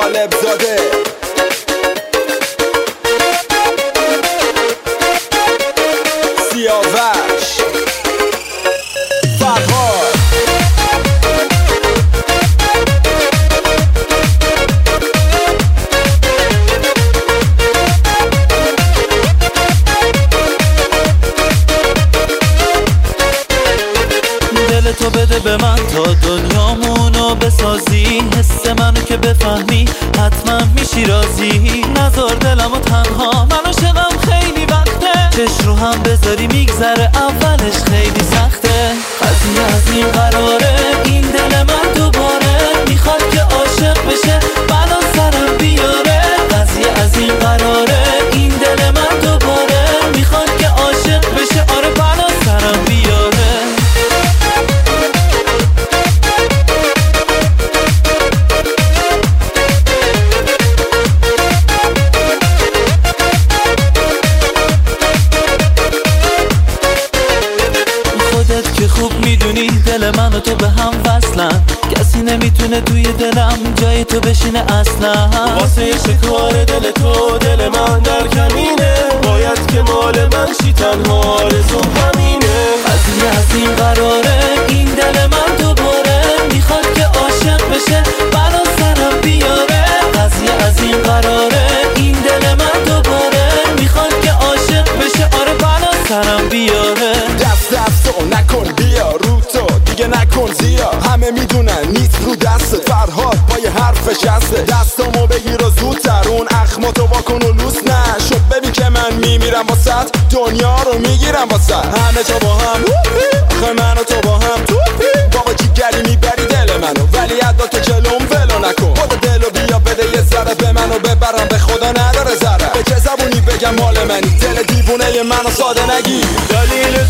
طالب زاده. سیاوش فرهاد دل تو بده به من تا دنیامونو بسازی، حس منو که بفهمی حتما میشی راضی. نذار دلمو تنها، من عاشقم خیلی وقته، چش رو هم بذاری میگذره اولش خیلی سخته. قضیه از این قراره این دل من دوباره میخواد که عاشق بشه بلا سرم بیاره. قضیه از این قراره این دل من دوباره میخواد که عاشق بشه، آره بلا سرم بیاره. که خوب میدونی دل من و تو به هم وصلن، کسی نمیتونه توی دلم جای تو بشینه اصلا. واسه شکار دل تو دل من در کمینه، باید که مال من شی، تنها آرزو همینه. قضیه از این قراره این دل من دوباره میخواد که عاشق بشه بلا سرم بیاره. قضیه از این قراره این دل من دوباره میخواد که عاشق بشه، آره بلا سرم بیاره. دست نکن بیا رو تو دیگه نکن زیا، همه میدونن نیست رو دستت، فرهاد پای حرفش هسته. دستامو بگیر و زودتر اون اخماتو واکن و لوس نشو، ببین که من میمیرم واسط، دنیا رو میگیرم واسط. همه جا با هم آخه من و تو با هم بابا جیگری میبری دل منو، ولی عدا تو جلوم ولو نکن. خود دلو بیا بده یه ذره به منو ببرم، به خدا نداره ذره. به چه زبونی بگم مال منی، دل دیوونه منو ساده نگی. دلیل